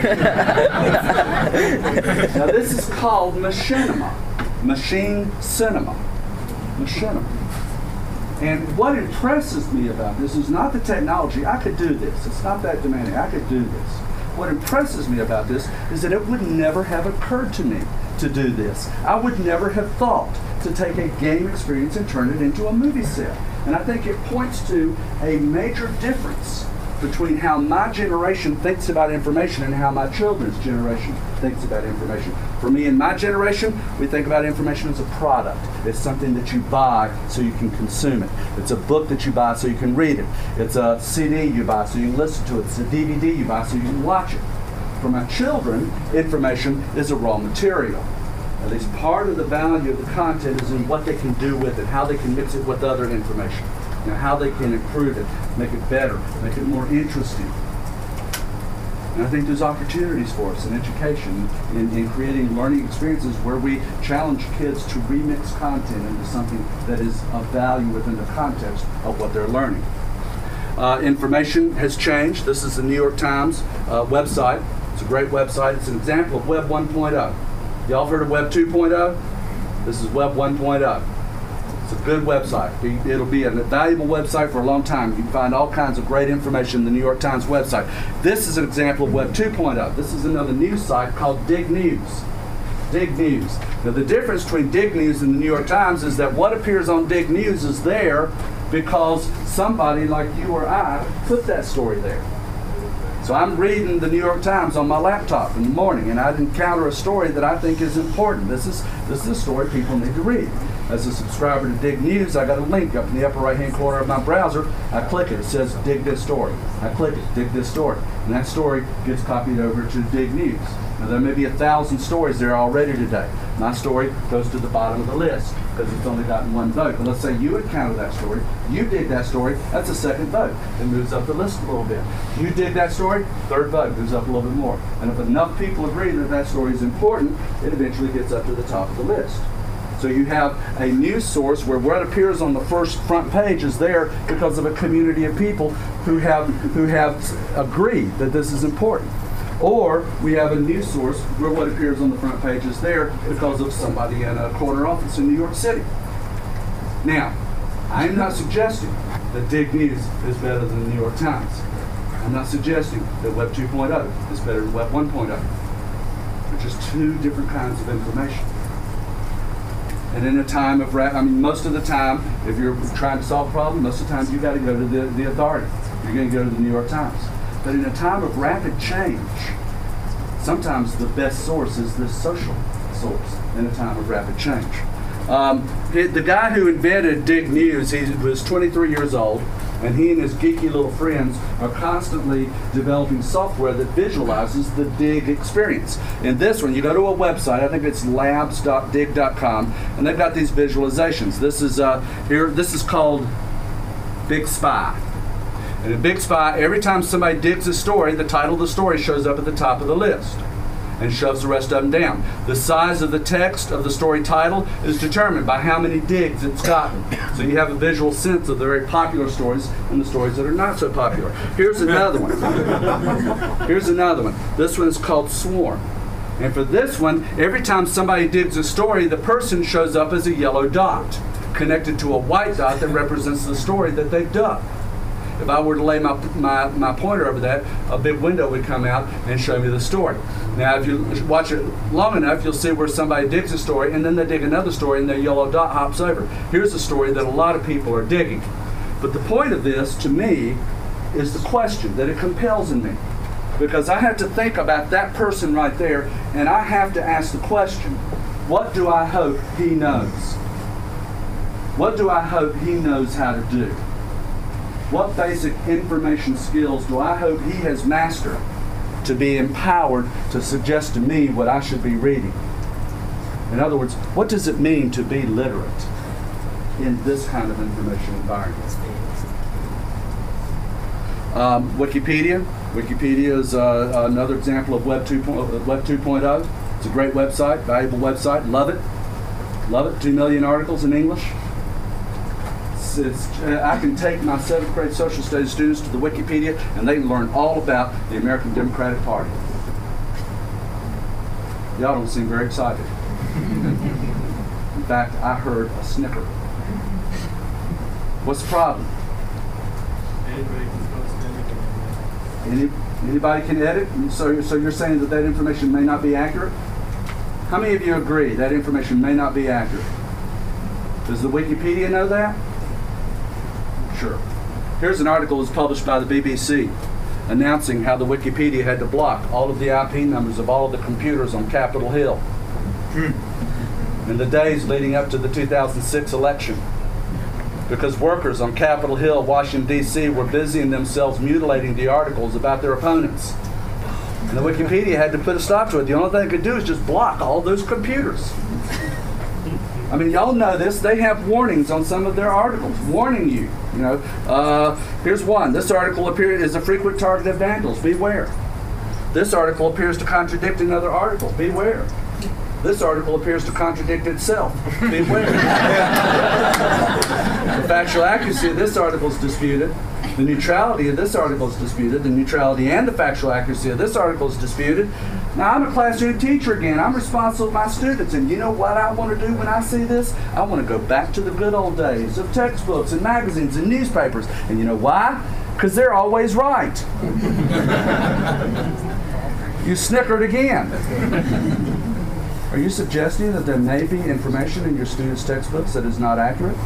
Now this is called machinima. Machine cinema. Machinima. And what impresses me about this is not the technology. I could do this. It's not that demanding. I could do this. What impresses me about this is that it would never have occurred to me to do this. I would never have thought to take a game experience and turn it into a movie set. And I think it points to a major difference between how my generation thinks about information and how my children's generation thinks about information. For me and my generation, we think about information as a product. It's something that you buy so you can consume it. It's a book that you buy so you can read it. It's a CD you buy so you can listen to it. It's a DVD you buy so you can watch it. For my children, information is a raw material. At least part of the value of the content is in what they can do with it, how they can mix it with other information, how they can improve it, make it better, make it more interesting. And I think there's opportunities for us in education, in creating learning experiences where we challenge kids to remix content into something that is of value within the context of what they're learning. Information has changed. This is the New York Times website. It's a great website. It's an example of Web 1.0. Y'all heard of Web 2.0? This is Web 1.0. It's a good website. It'll be a valuable website for a long time. You can find all kinds of great information in the New York Times website. This is an example of Web 2.0. This is another news site called Dig News. Dig News. Now the difference between Dig News and the New York Times is that what appears on Dig News is there because somebody like you or I put that story there. So I'm reading the New York Times on my laptop in the morning, and I'd encounter a story that I think is important. This is a story people need to read. As a subscriber to Dig News, I got a link up in the upper right-hand corner of my browser. I click it. It says, dig this story. I click it, dig this story. And that story gets copied over to Dig News. Now, there may be 1,000 stories there already today. My story goes to the bottom of the list because it's only gotten one vote. But let's say you encounter that story, you dig that story, that's a second vote. It moves up the list a little bit. You dig that story, third vote, moves up a little bit more. And if enough people agree that that story is important, it eventually gets up to the top of the list. So you have a news source where what appears on the front page is there because of a community of people who have agreed that this is important. Or we have a news source where what appears on the front page is there because of somebody in a corner office in New York City. Now, I'm not suggesting that Dig News is better than the New York Times. I'm not suggesting that Web 2.0 is better than Web 1.0. They're just two different kinds of information. And in a time of, most of the time, if you're trying to solve a problem, most of the time you got to go to the authority. You're going to go to the New York Times. But in a time of rapid change, sometimes the best source is the social source in a time of rapid change. The guy who invented Dig News, he was 23 years old, and he and his geeky little friends are constantly developing software that visualizes the Dig experience. In this one, you go to a website, I think it's labs.dig.com, and they've got these visualizations. This is called Big Spy. And in Big Spy, every time somebody digs a story, the title of the story shows up at the top of the list and shoves the rest of them down. The size of the text of the story title is determined by how many digs it's gotten. So you have a visual sense of the very popular stories and the stories that are not so popular. Here's another one. Here's another one. This one is called Swarm. And for this one, every time somebody digs a story, the person shows up as a yellow dot connected to a white dot that represents the story that they've dug. If I were to lay my pointer over that, a big window would come out and show me the story. Now, if you watch it long enough, you'll see where somebody digs a story, and then they dig another story, and their yellow dot hops over. Here's a story that a lot of people are digging. But the point of this, to me, is the question that it compels in me. Because I have to think about that person right there, and I have to ask the question, what do I hope he knows? What do I hope he knows how to do? What basic information skills do I hope he has mastered to be empowered to suggest to me what I should be reading? In other words, what does it mean to be literate in this kind of information environment? Wikipedia. Wikipedia is another example of Web 2.0. It's a great website, valuable website. Love it. Love it. 2 million articles in English. I can take my 7th grade social studies students to the Wikipedia and they can learn all about the American Democratic Party. Y'all don't seem very excited. In fact, I heard a snicker. What's the problem? Anybody can edit? So you're saying that information may not be accurate? How many of you agree that information may not be accurate? Does the Wikipedia know that? Sure. Here's an article that was published by the BBC announcing how the Wikipedia had to block all of the IP numbers of all of the computers on Capitol Hill in the days leading up to the 2006 election, because workers on Capitol Hill, Washington, D.C. were busying themselves mutilating the articles about their opponents. And the Wikipedia had to put a stop to it. The only thing it could do is just block all those computers. I mean, y'all know this. They have warnings on some of their articles, warning you. You know, here's one. This article is a frequent target of vandals. Beware. This article appears to contradict another article. Beware. This article appears to contradict itself. Beware. The factual accuracy of this article is disputed. The neutrality of this article is disputed. The neutrality and the factual accuracy of this article is disputed. Now, I'm a classroom teacher again. I'm responsible for my students. And you know what I want to do when I see this? I want to go back to the good old days of textbooks and magazines and newspapers. And you know why? Because they're always right. You snickered again. Are you suggesting that there may be information in your students' textbooks that is not accurate?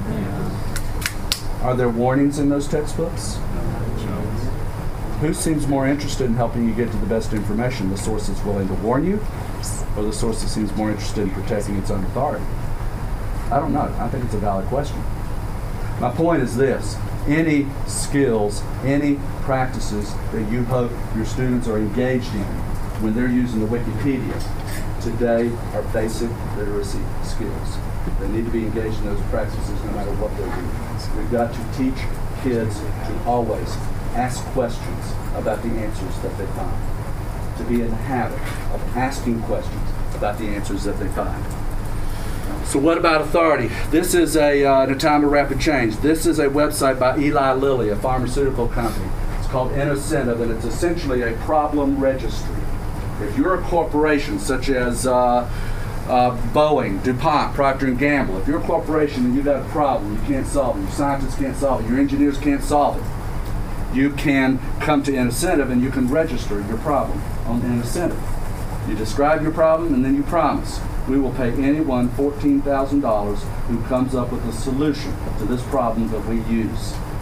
Are there warnings in those textbooks? Who seems more interested in helping you get to the best information? The source that's willing to warn you, or the source that seems more interested in protecting its own authority? I don't know. I think it's a valid question. My point is this. Any skills, any practices that you hope your students are engaged in when they're using the Wikipedia today are basic literacy skills. They need to be engaged in those practices no matter what they're doing. We've got to teach kids to always ask questions about the answers that they find. To be in the habit of asking questions about the answers that they find. So what about authority? This is in a time of rapid change. This is a website by Eli Lilly, a pharmaceutical company. It's called Innocentive, and it's essentially a problem registry. If you're a corporation such as Boeing, DuPont, Procter & Gamble, if you're a corporation and you've got a problem, you can't solve it, your scientists can't solve it, your engineers can't solve it, you can come to Innocentive and you can register your problem on Innocentive. You describe your problem and then you promise, we will pay anyone $14,000 who comes up with a solution to this problem that we use.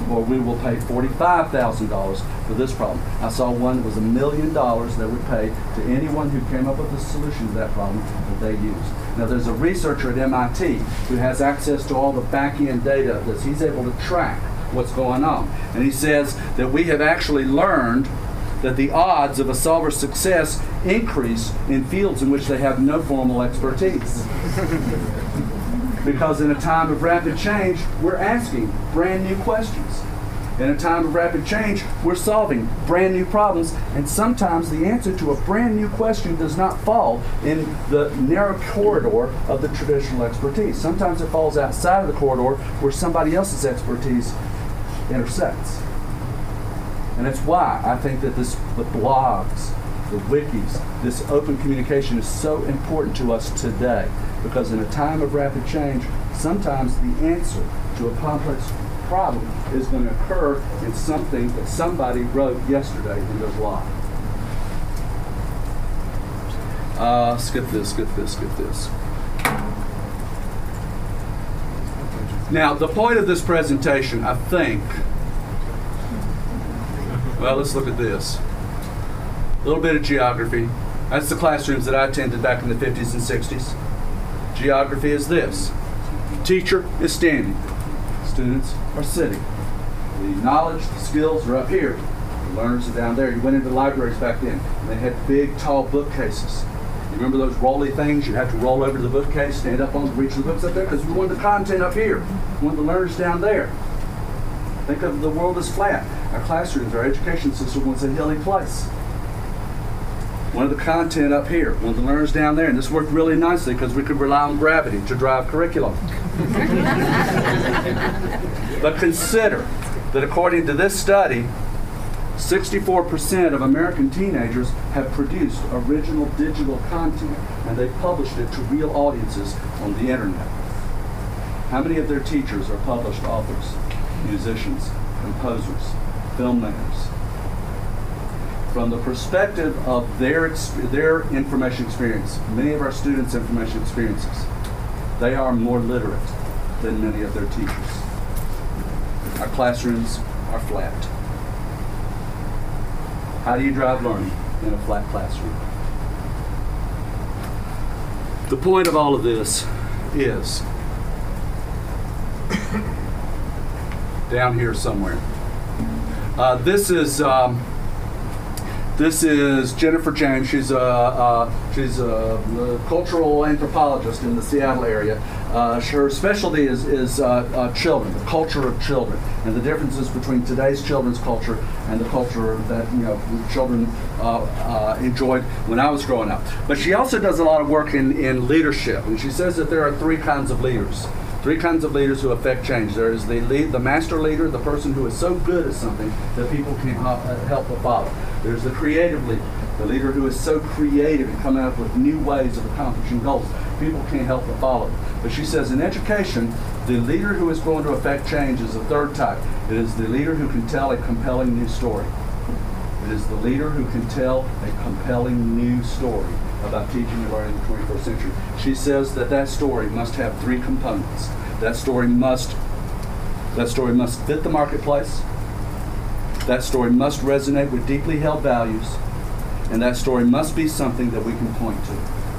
or we will pay $45,000 for this problem. I saw one that was $1 million that would pay to anyone who came up with a solution to that problem that they used. Now, there's a researcher at MIT who has access to all the back-end data of this. He's able to track what's going on. And he says that we have actually learned that the odds of a solver's success increase in fields in which they have no formal expertise. Because in a time of rapid change, we're asking brand new questions. In a time of rapid change, we're solving brand new problems, and sometimes the answer to a brand new question does not fall in the narrow corridor of the traditional expertise. Sometimes it falls outside of the corridor where somebody else's expertise intersects. And that's why I think that the blogs, the wikis, this open communication is so important to us today. Because in a time of rapid change, sometimes the answer to a complex problem is going to occur in something that somebody wrote yesterday in their blog. Skip this. Now, the point of this presentation, I think, well, let's look at this. A little bit of geography. That's the classrooms that I attended back in the 50s and 60s. Geography is this. Teacher is standing. Students are sitting. The knowledge, the skills are up here. The learners are down there. You went into libraries back then, and they had big, tall bookcases. You remember those rolly things? You had to roll over to the bookcase, stand up on the reach of the books up there, because we wanted the content up here. We wanted the learners down there. Think of the world as flat. Our classrooms, our education system was a hilly place. One of the content up here, one of the learners down there, and this worked really nicely because we could rely on gravity to drive curriculum. But consider that according to this study, 64% of American teenagers have produced original digital content, and they've published it to real audiences on the internet. How many of their teachers are published authors, musicians, composers, filmmakers? From the perspective of their information experience, many of our students' information experiences, they are more literate than many of their teachers. Our classrooms are flat. How do you drive learning in a flat classroom? The point of all of this is down here somewhere. This is Jennifer James. She's a cultural anthropologist in the Seattle area. Her specialty is children, the culture of children, and the differences between today's children's culture and the culture that children enjoyed when I was growing up. But she also does a lot of work in leadership, and she says that there are three kinds of leaders. Three kinds of leaders who affect change. There is the master leader, the person who is so good at something that people can help but follow. There's the creative leader, the leader who is so creative and coming up with new ways of accomplishing goals. People can't help but follow. But she says in education, the leader who is going to affect change is the third type. It is the leader who can tell a compelling new story. It is the leader who can tell a compelling new story about teaching and learning in the 21st century. She says that story must have three components. That story must fit the marketplace. That story must resonate with deeply held values, and that story must be something that we can point to.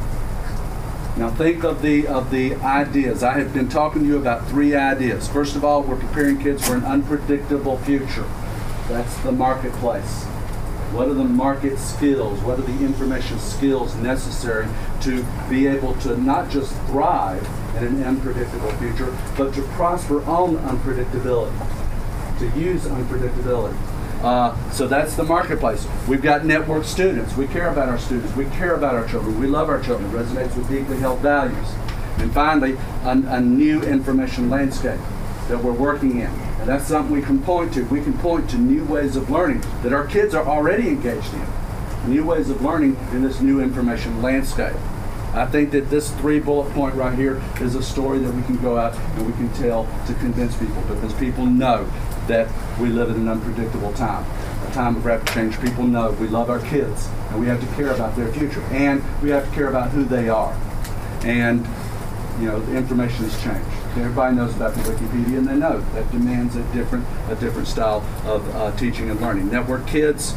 Now think of the ideas. I have been talking to you about three ideas. First of all, we're preparing kids for an unpredictable future. That's the marketplace. What are the market skills? What are the information skills necessary to be able to not just thrive in an unpredictable future, but to prosper on unpredictability, to use unpredictability. So that's the marketplace. We've got network students. We care about our students. We care about our children. We love our children. It resonates with deeply held values. And finally, a new information landscape that we're working in. And that's something we can point to. We can point to new ways of learning that our kids are already engaged in. New ways of learning in this new information landscape. I think that this 3-bullet point right here is a story that we can go out and we can tell to convince people, because people know that we live in an unpredictable time, a time of rapid change. People know we love our kids and we have to care about their future, and we have to care about who they are. And the information has changed. Everybody knows about the Wikipedia, and they know that demands a different style of teaching and learning. Network kids,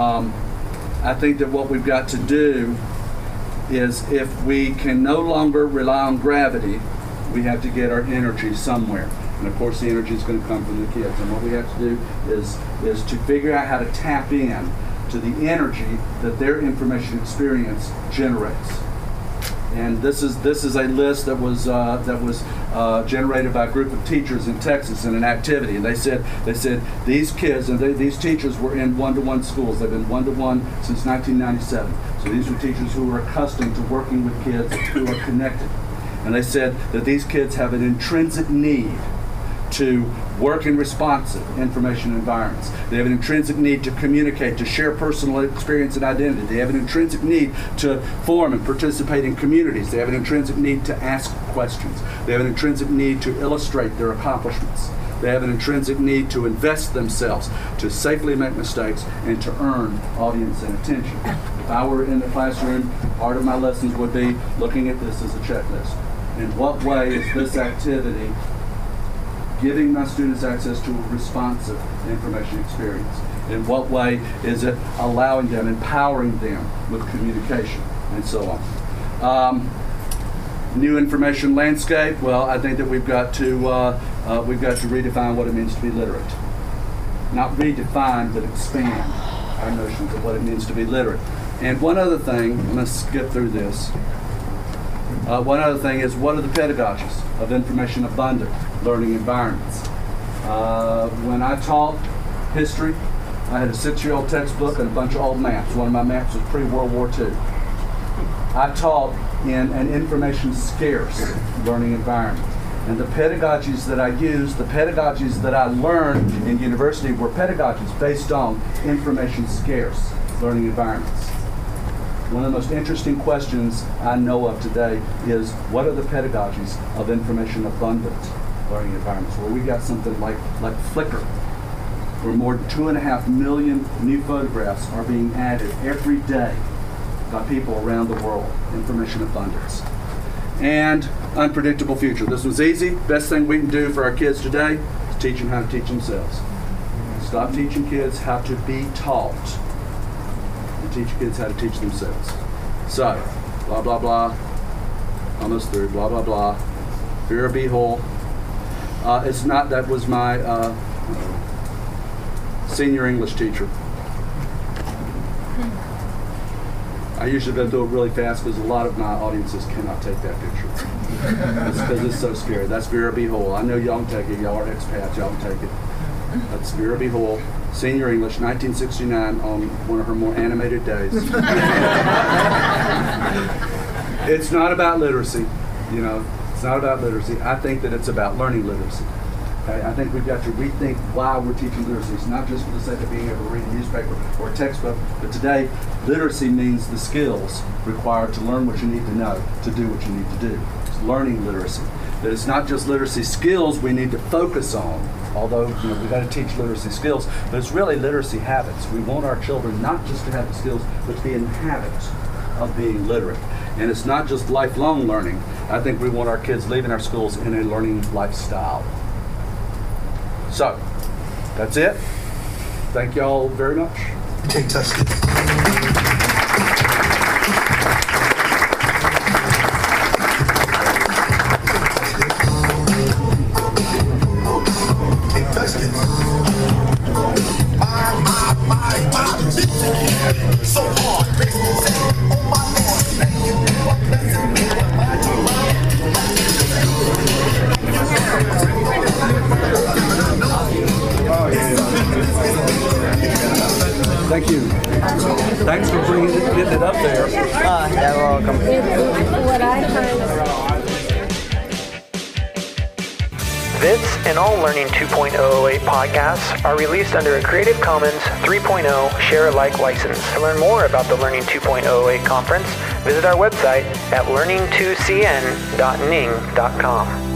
I think that what we've got to do is, if we can no longer rely on gravity, we have to get our energy somewhere. And of course the energy is going to come from the kids. And what we have to do is to figure out how to tap in to the energy that their information experience generates. And this is a list that was generated by a group of teachers in Texas in an activity. And they said these kids and these teachers were in one-to-one schools. They've been one-to-one since 1997. So these were teachers who were accustomed to working with kids who are connected. And they said that these kids have an intrinsic need to work in responsive information environments. They have an intrinsic need to communicate, to share personal experience and identity. They have an intrinsic need to form and participate in communities. They have an intrinsic need to ask questions. They have an intrinsic need to illustrate their accomplishments. They have an intrinsic need to invest themselves, to safely make mistakes, and to earn audience and attention. If I were in the classroom, part of my lessons would be looking at this as a checklist. In what way is this activity giving my students access to a responsive information experience? In what way is it allowing them, empowering them with communication, and so on? New information landscape. Well, I think that we've got to redefine what it means to be literate. Not redefine, but expand our notions of what it means to be literate. And one other thing, I'm going to skip through this. One other thing is, what are the pedagogies of information abundant learning environments? When I taught history, I had a 6-year-old textbook and a bunch of old maps. One of my maps was pre-World War II. I taught in an information scarce learning environment. And the pedagogies that I used, the pedagogies that I learned in university were pedagogies based on information scarce learning environments. One of the most interesting questions I know of today is, what are the pedagogies of information abundant learning environments, where we got something like Flickr, where more than 2.5 million new photographs are being added every day by people around the world. Information abundance. And unpredictable future. This was easy. Best thing we can do for our kids today is teach them how to teach themselves. Stop teaching kids how to be taught, and teach kids how to teach themselves. So, blah, blah, blah. Almost through. Blah, blah, blah. Vera Beehole. That was my senior English teacher. I usually go through it really fast because a lot of my audiences cannot take that picture. It's because it's so scary. That's Vera Beehole. I know y'all can take it. Y'all are expats. Y'all can take it. That's Vera Beehole, senior English, 1969, on one of her more animated days. It's not about literacy, you know. It's not about literacy. I think that it's about learning literacy. Okay? I think we've got to rethink why we're teaching literacy. It's not just for the sake of being able to read a newspaper or a textbook, but today, literacy means the skills required to learn what you need to know to do what you need to do. It's learning literacy. That it's not just literacy skills we need to focus on, although we've got to teach literacy skills, but it's really literacy habits. We want our children not just to have the skills, but to be in habits of being literate. And it's not just lifelong learning. I think we want our kids leaving our schools in a learning lifestyle. So, that's it. Thank y'all very much. You can't touch this. Thank you. Thanks for getting it up there. You're welcome. What I find. This and all Learning 2.008 podcasts are released under a Creative Commons 3.0 Share-alike license. To learn more about the Learning 2.008 conference, visit our website at learning2cn.ning.com.